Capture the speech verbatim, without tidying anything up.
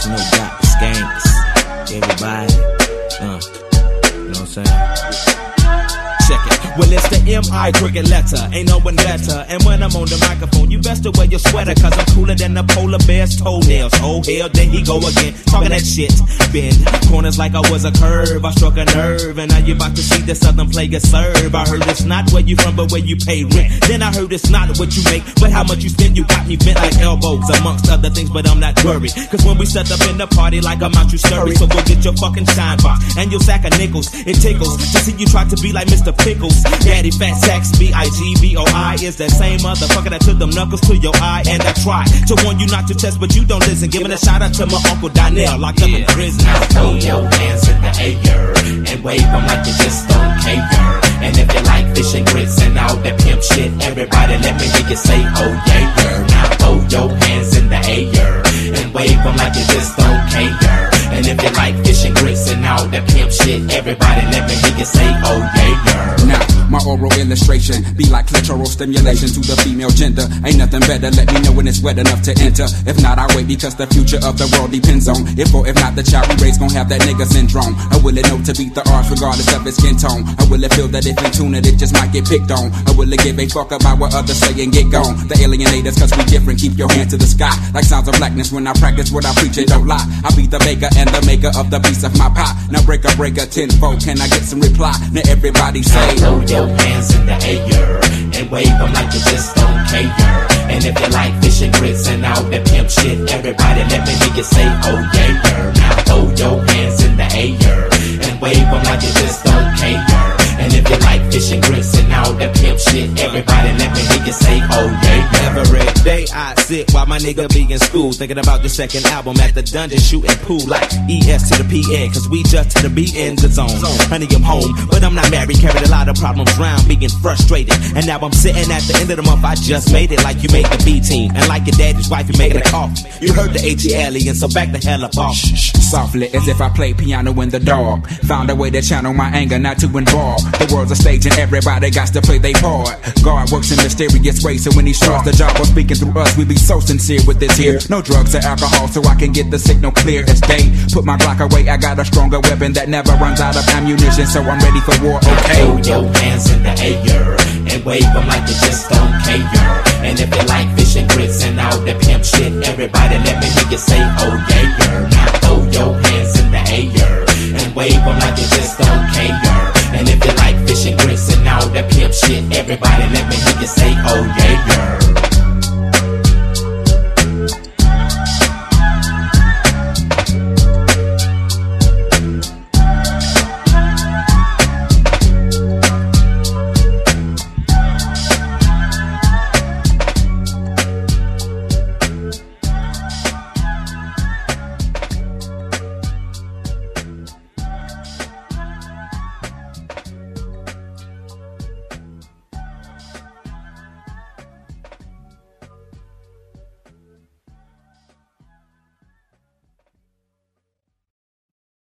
It's no doubt, skanks, everybody, uh, you know what I'm saying? Check it. Well, it's the M I cricket letter, ain't no one better. And when I'm on the microphone, you best to wear your sweater, cause I'm cooler than the polar bear's toenails. Oh hell, there he go again, talking that shit. Bend corners like I was a curve, I struck a nerve, and now you about to see the southern player serve. I heard it's not where you from, but where you pay rent. Then I heard it's not what you make, but how much you spend. You got me bent like elbows, amongst other things, but I'm not worried, cause when we set up in the party like I'm out, you scurry. So go get your fucking shine box and your sack of nickels. It tickles to see you try to be like Mister Pickles. Daddy Fat Sacks, B I G B O I is that same motherfucker that took them knuckles to your eye. And I try to warn you not to test, but you don't listen. Giving a shout out to my Uncle Donnell, locked yeah. up in prison. Now throw your hands in the air and wave them like you just don't care. And if you like fish and grits and all that pimp shit, everybody let me hear you say, oh yeah. Now throw your hands in the air and wave them like you just don't care. And if you like fish and grits and all that pimp shit, everybody let me hear you say, oh yeah. Now, my oral illustration be like clitoral stimulation to the female gender. Ain't nothing better, let me know when it's wet enough to enter. If not, I wait because the future of the world depends on if or if not the child we raise gon' have that nigga syndrome. Or will it know to beat the odds regardless of its skin tone? Or will it feel that if in tune it, it just might get picked on? Or will it give a fuck about what others say and get gone? The alienators, cause we different, keep your hand to the sky. Like sounds of blackness when I practice what I preach, it don't lie. I be the baker and the maker of the piece of my pie. Now break a breaker tenfold, can I get some reply? Now everybody say, throw your hands in the air and wave them like you just don't care. And if you like fish and grits and all that pimp shit, everybody let me hear you say, oh yeah. Now throw your hands in the air and wave them like you just don't care. And if you like fish and grits and all that pimp shit, everybody let me hear you say, oh yeah. Every day I sit while my nigga be in school, thinking about the second album at the dungeon, shooting pool like E S to the P N, cause we just to the be in the zone. Honey, I'm home, but I'm not married, carried a lot of problems round, being frustrated. And now I'm sitting at the end of the month, I just made it like you made the B team. And like your daddy's wife, you making a coffee. You heard the H E alien, so back the hell up off. Shh, softly, as if I played piano in the dark. Found a way to channel my anger, not to involve. The world's a stage and everybody got to play their part. God works in mysterious ways, so when he starts the job of speaking through us, we be so sincere with this here. No drugs or alcohol, so I can get the signal clear as day. Put my Glock away, I got a stronger weapon that never runs out of ammunition, so I'm ready for war, okay? Throw your hands in the air and wave them like you just don't care. And if you like fish and grits and all that pimp shit, everybody let me hear you say, oh yeah. Now throw your hands in the air and wave them like you just don't care. And if you like fish and grits and all that pimp shit, everybody let me hear you say, oh yeah.